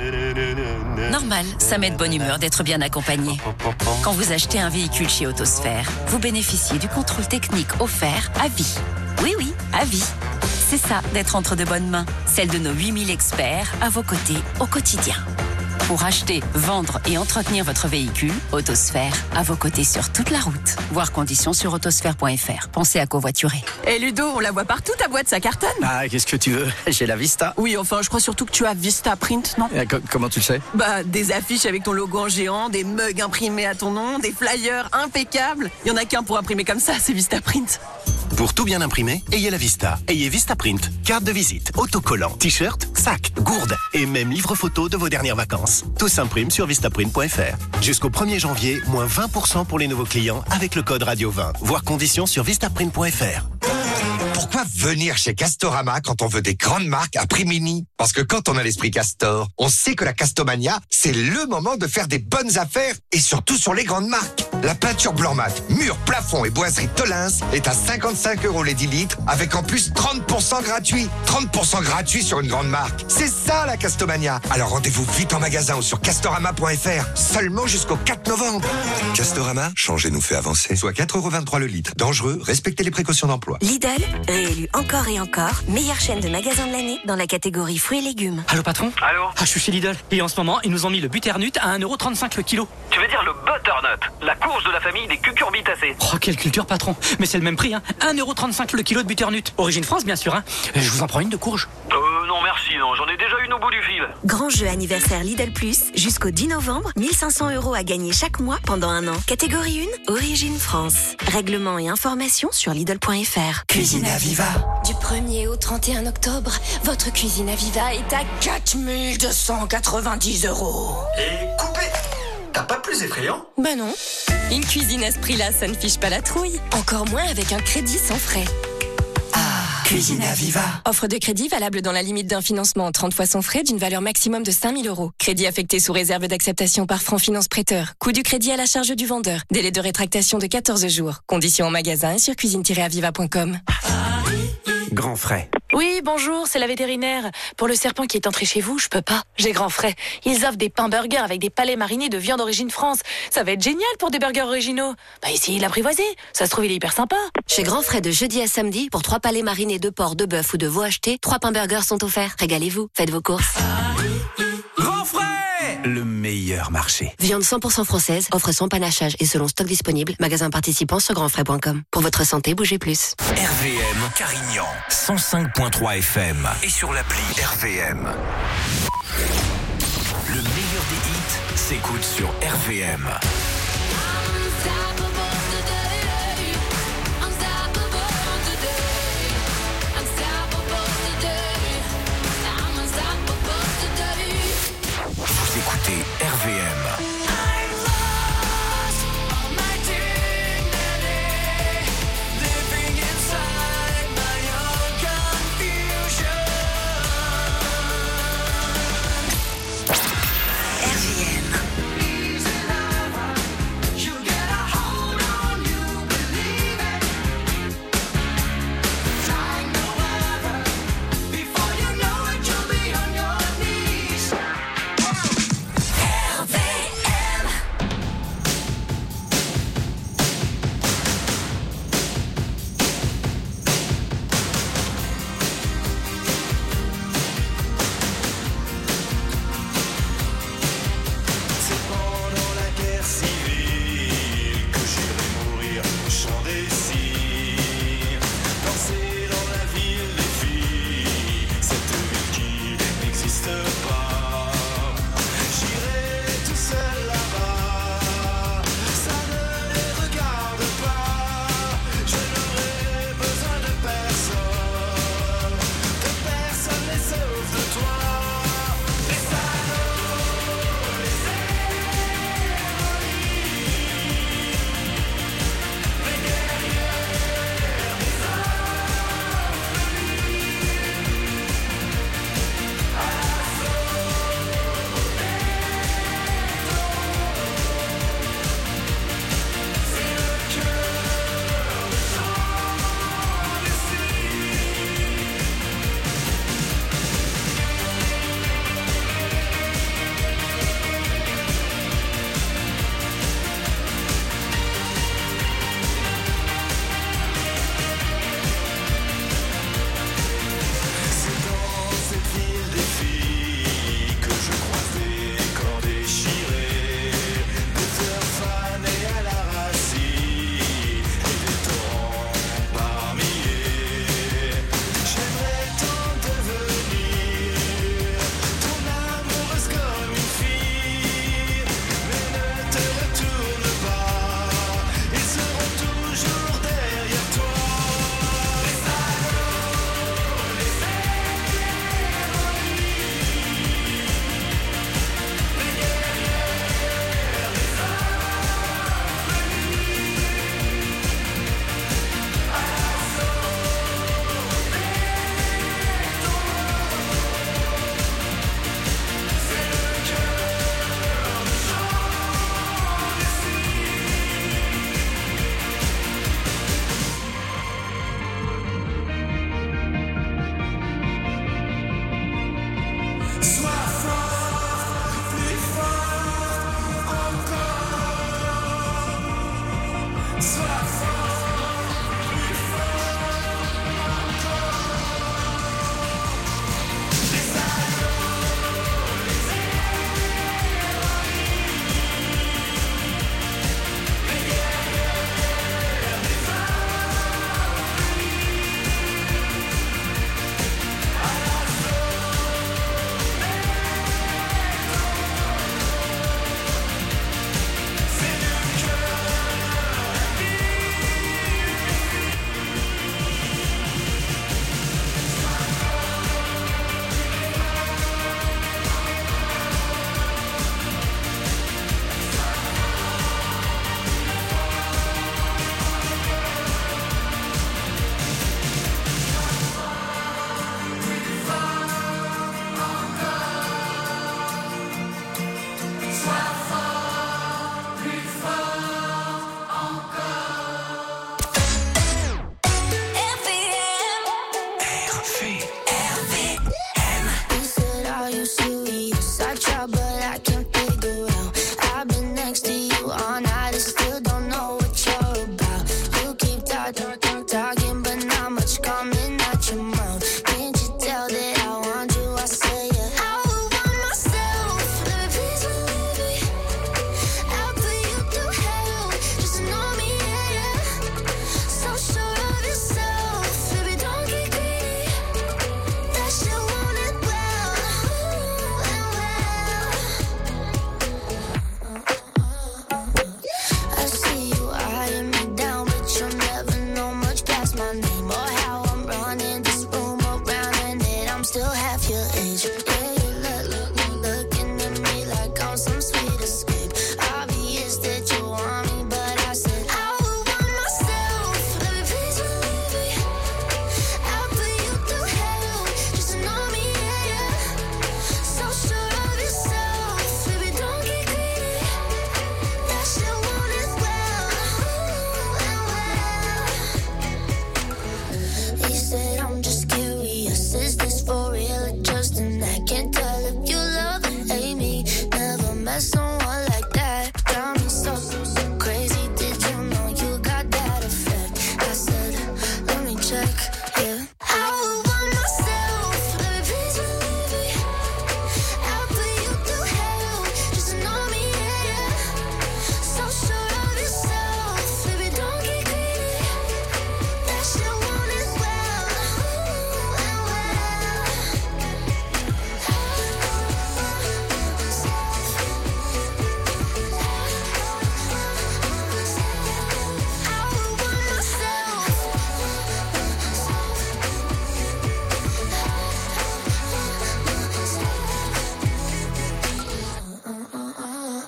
S24: Normal, ça met de bonne humeur d'être bien accompagné. Quand vous achetez un véhicule chez Autosphère, vous bénéficiez du contrôle technique offert à vie. Oui, oui, à vie. C'est ça, d'être entre de bonnes mains. Celle de nos huit mille experts à vos côtés au quotidien. Pour acheter, vendre et entretenir votre véhicule, Autosphère, à vos côtés sur toute la route. Voir conditions sur autosphère point f r. Pensez à covoiturer.
S15: Et Ludo, on la voit partout, ta boîte, ça cartonne.
S22: Ah, qu'est-ce que tu veux? J'ai la Vista.
S15: Oui, enfin, je crois surtout que tu as Vista Print, non?
S22: Euh, co- comment tu le sais?
S15: Bah, des affiches avec ton logo en géant, des mugs imprimés à ton nom, des flyers impeccables. Il y en a qu'un pour imprimer comme ça, c'est Vista Print.
S18: Pour tout bien imprimer, ayez la Vista. Ayez Vista Print. Carte de visite, autocollant, t-shirt, sac, gourde et même livre photo de vos dernières vacances. Tout s'imprime sur vistaprint point f r. Jusqu'au premier janvier, moins vingt pour cent pour les nouveaux clients avec le code radio vingt. Voir conditions sur vistaprint point f r.
S19: Pourquoi venir chez Castorama quand on veut des grandes marques à prix mini? Parce que quand on a l'esprit Castor, on sait que la Castomania, c'est le moment de faire des bonnes affaires et surtout sur les grandes marques. La peinture blanc mat, mur, plafond et boiserie Tolins est à cinquante-cinq euros les dix litres avec en plus trente pour cent gratuit. trente pour cent gratuit sur une grande marque. C'est ça la Castomania. Alors rendez-vous vite en magasin ou sur castorama point f r. Seulement jusqu'au quatre novembre.
S25: Castorama, changer nous fait avancer.
S19: Soit quatre euros vingt-trois le litre. Dangereux, respectez les précautions d'emploi.
S13: Lidl, réélu encore et encore, meilleure chaîne de magasins de l'année dans la catégorie fruits et légumes.
S11: Allô patron?
S20: Allô?
S11: Ah, je suis chez Lidl. Et en ce moment, ils nous ont mis le butternut à un euro trente-cinq le kilo.
S20: Tu veux dire le butternut, la courge de la famille des cucurbitacées.
S11: Oh, quelle culture patron. Mais c'est le même prix, hein. un euro trente-cinq le kilo de butternut. Origine France, bien sûr, hein. Je vous en prends une de courge.
S20: Euh, non merci, non, j'en ai déjà une au bout du fil.
S13: Grand jeu anniversaire Lidl Plus, jusqu'au dix novembre, mille cinq cents euros à gagner chaque mois pendant un an. Catégorie un, Origine France. Règlement et informations sur Lidl point f r.
S14: Cuisine Aviva.
S13: Du premier au trente et un octobre, votre cuisine Aviva est à quatre mille deux cent quatre-vingt-dix euros.
S14: Et coupé. T'as pas plus effrayant?
S13: Bah non. Une cuisine à ce prix-là, ça ne fiche pas la trouille. Encore moins avec un crédit sans frais.
S14: Cuisine Aviva.
S13: Offre de crédit valable dans la limite d'un financement trente fois sans frais d'une valeur maximum de cinq mille euros. Crédit affecté sous réserve d'acceptation par Franc Finance Prêteur. Coût du crédit à la charge du vendeur. Délai de rétractation de quatorze jours. Conditions en magasin et sur cuisine tiret aviva point com.
S22: Grand frais.
S26: Oui, bonjour, c'est la vétérinaire. Pour le serpent qui est entré chez vous, je peux pas. J'ai grand frais. Ils offrent des pains burgers avec des palais marinés de viande Origine France. Ça va être génial pour des burgers originaux. Bah ici, l'apprivoisé. Ça se trouve, il est hyper sympa.
S13: Chez Grand Frais de jeudi à samedi, pour trois palais marinés de porc, de bœuf ou de veau achetés, trois pains burgers sont offerts. Régalez-vous, faites vos courses.
S8: Grand frais, le meilleur marché.
S13: Viande cent pour cent française, offre sans panachage et selon stock disponible. Magasin participant sur grand frais point com. Pour votre santé, bougez plus.
S8: R V M Carignan, cent cinq point trois F M et sur l'appli R V M.
S17: Le meilleur des hits s'écoute sur R V M. Vous écoutez R V M.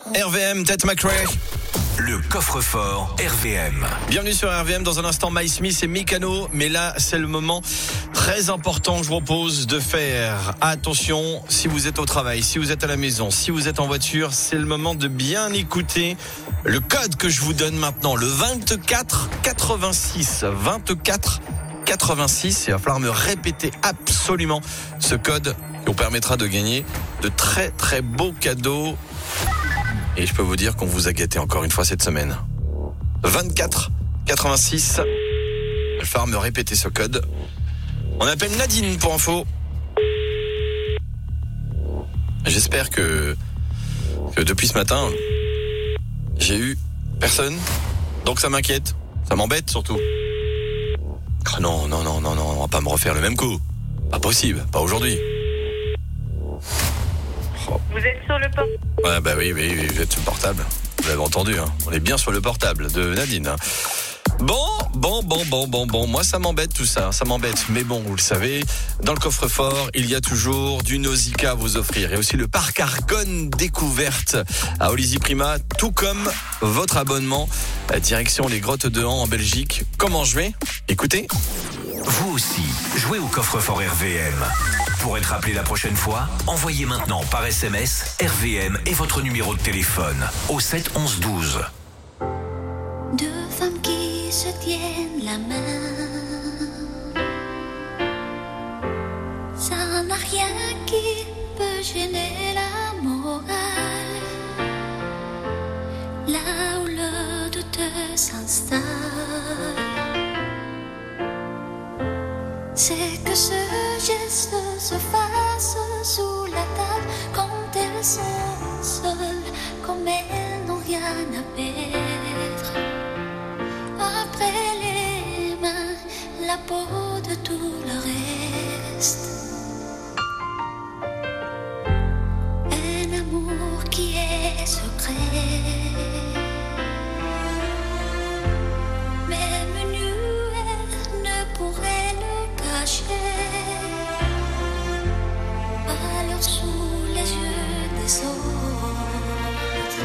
S4: R V M, Ted McRae.
S17: Le coffre-fort R V M.
S4: Bienvenue sur R V M. Dans un instant, Mike Smith et Mikano. Mais là, c'est le moment très important que je vous propose de faire. Attention, si vous êtes au travail, si vous êtes à la maison, si vous êtes en voiture, c'est le moment de bien écouter le code que je vous donne maintenant. Le vingt-quatre quatre-vingt-six. vingt-quatre quatre-vingt-six. Il va falloir me répéter absolument ce code qui vous permettra de gagner de très très beaux cadeaux. Et je peux vous dire qu'on vous a gâté encore une fois cette semaine. vingt-quatre quatre-vingt-six. Il va falloir me répéter ce code. On appelle Nadine pour info. J'espère que, que depuis ce matin, j'ai eu personne. Donc ça m'inquiète. Ça m'embête surtout. Oh non, non, non, non, non, on va pas me refaire le même coup. Pas possible, pas aujourd'hui.
S1: Vous êtes sur le portable?
S4: Ouais, bah oui, oui, oui, vous êtes sur le portable. Vous l'avez entendu, hein. On est bien sur le portable de Nadine. Bon, bon, bon, bon, bon, bon. Moi, ça m'embête tout ça, ça m'embête. Mais bon, vous le savez, dans le coffre-fort, il y a toujours du Nausicaa à vous offrir. Et aussi le parc Argonne découverte à Olizy Prima, tout comme votre abonnement. Direction les Grottes de Han en Belgique. Comment jouer? Écoutez.
S17: Vous aussi, jouez au coffre-fort R V M. Pour être appelé la prochaine fois, envoyez maintenant par S M S R V M et votre numéro de téléphone au sept onze douze.
S5: Deux femmes qui se tiennent la main, ça n'a rien qui peut gêner la morale. Là où le doute s'installe, c'est que ce geste se fasse sous la table quand elles sont seules, comme elles n'ont rien à perdre. Après les mains, la peau de tout le reste. Un amour qui est secret, même nu, elle ne pourrait le cacher. Alors sous les yeux des autres,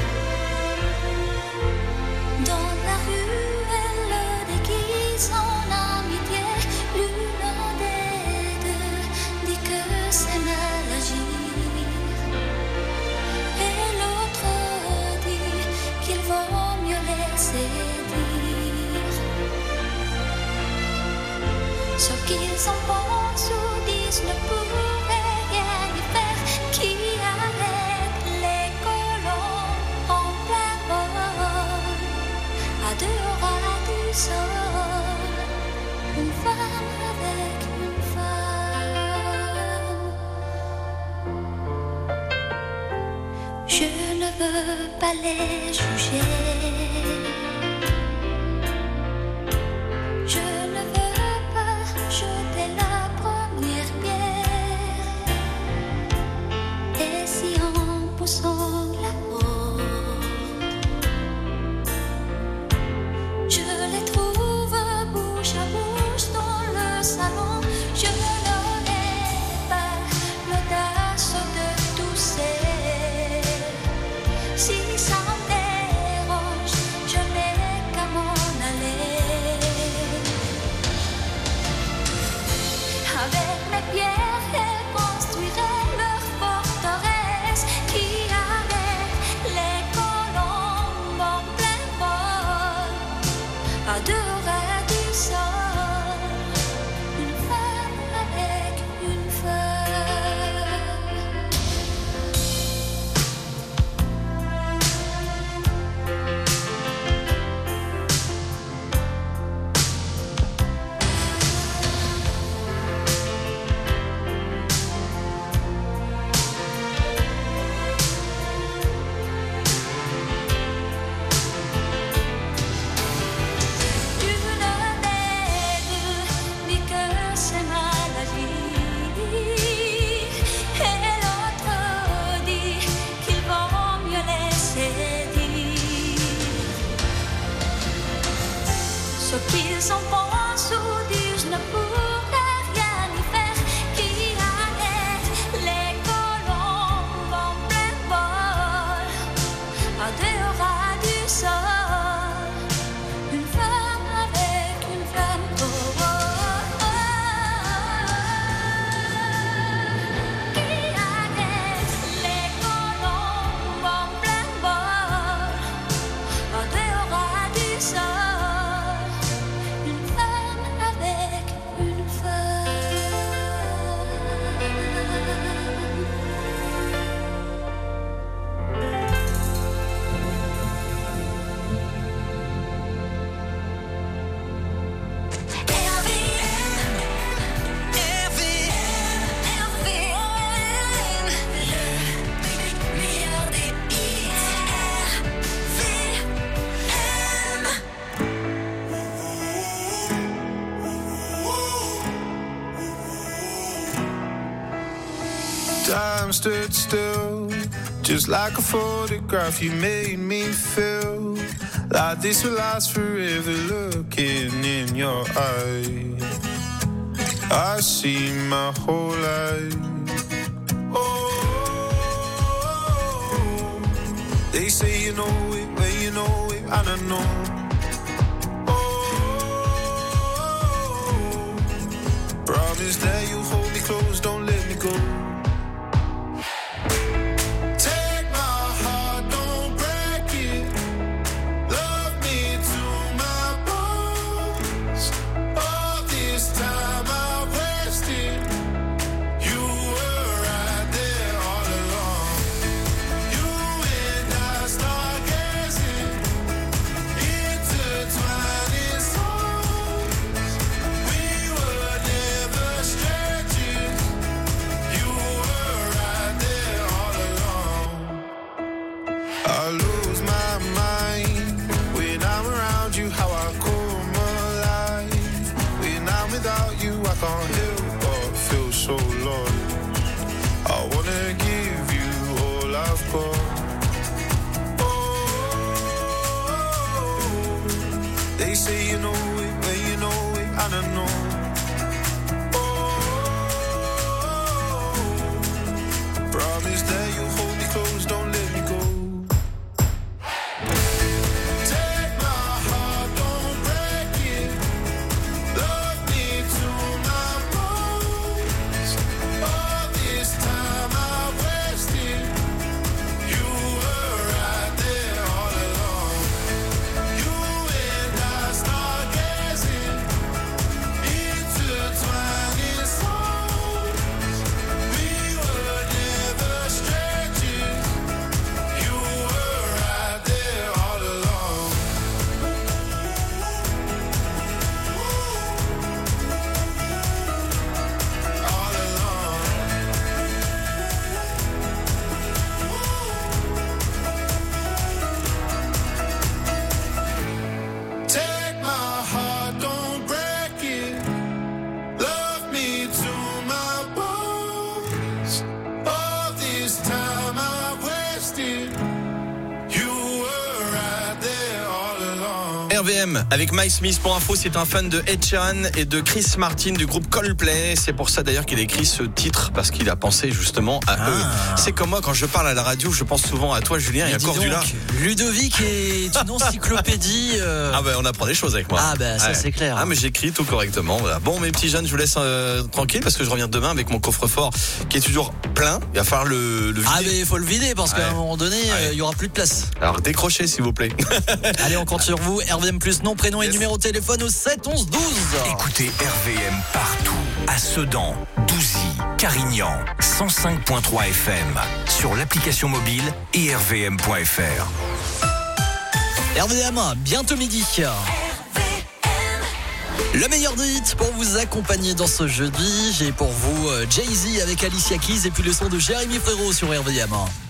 S5: dans la rue, elle le déguise en amitié. L'une des deux dit que c'est mal agir, et l'autre dit qu'il vaut mieux laisser dire ce qu'ils en pensent ou disent ne pourrait rien y faire. Qui arrête les colons en plein vol, à deux ras du sol, une femme avec une femme. Je ne veux pas les juger, je ne veux pas jeter la première pierre. Et si en poussant la porte, je les trouve bouche à bouche dans le salon, je n'aurai pas l'audace de tousser. Si ça me dérange, je n'ai qu'à m'en aller. Avec mes pierres, elles construiraient leur forteresse qui arrête les colombes en plein vol, à deux ras du sol, une femme avec une femme. Ce qu'ils en pensent ou disent ne pourrait rien y faire. Qui arrête les colombes en plein vol,
S2: stood still, just like a photograph. You made me feel like this will last forever. Looking in your eyes, I see my whole life. Oh, they say you know it, well you know it, and I know. Promise that you hold me close, don't let me go. Take my heart, don't break it. Love me to my bones. All this time I wasted. You were right there all along. You and I stargazing, intertwining souls. We were never strangers. You were right there all along. I lose my mind when I'm around you. How I come alive when I'm without you. I can't help but feel so lost. I wanna give you all I've got. Oh, they say you know it, well you know it, and I know. Promise that you'll hold me close, don't let me go. Take my heart, don't break it. Love me to my bones. All this time I wasted. You were right there all along. You and I stargazing, intertwining souls. We were never strangers. You were right there all along. All along. Take my heart, don't break it. Love me to my bones. All this time I wasted. You were right there all along.
S4: R V M avec Mike Smith. Pour info, c'est un fan de Ed Sheeran et de Chris Martin du groupe Coldplay. C'est pour ça d'ailleurs qu'il a écrit ce titre, parce qu'il a pensé justement à
S6: Ah.
S4: eux. C'est comme moi, quand je parle à la radio, je pense souvent à toi, Julien, et à
S6: dis
S4: Cordula.
S6: donc, Ludovic est une encyclopédie. euh,
S4: Ah ben on apprend des choses avec moi.
S6: Ah ben, ça, c'est clair.
S4: Ah mais j'écris tout correctement. Voilà. Bon mes petits jeunes, je vous laisse euh, tranquille parce que je reviens demain avec mon coffre-fort qui est toujours plein. Il va falloir le, le vider.
S6: Ah mais il faut le vider parce qu'à
S4: Ouais.
S6: un moment donné, euh, il
S4: Ouais.
S6: y aura plus de place.
S4: Alors décrochez s'il vous plaît.
S6: Allez, on compte sur vous. R V M plus, nom, prénom et numéro de téléphone au sept onze douze.
S17: Écoutez R V M partout, à Sedan, Douzy, Carignan, cent cinq virgule trois F M, sur l'application mobile et r v m point f r.
S6: R V M, bientôt midi. Le meilleur des hits pour vous accompagner dans ce jeudi. J'ai pour vous euh, Jay-Z avec Alicia Keys et puis le son de Jérémy Frérot sur R V M.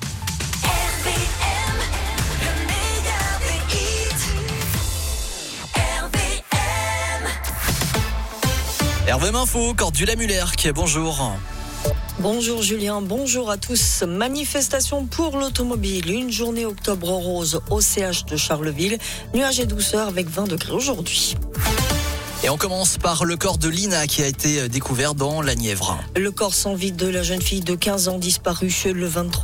S6: R V M Info, Cordula Muller, bonjour.
S7: Bonjour Julien, bonjour à tous. Manifestation pour l'automobile, une journée octobre rose au C H de Charleville. Nuages et douceur avec vingt degrés aujourd'hui.
S6: Et on commence par le corps de Lina qui a été découvert dans la Nièvre.
S7: Le corps sans vie de la jeune fille de quinze ans disparue le vingt-trois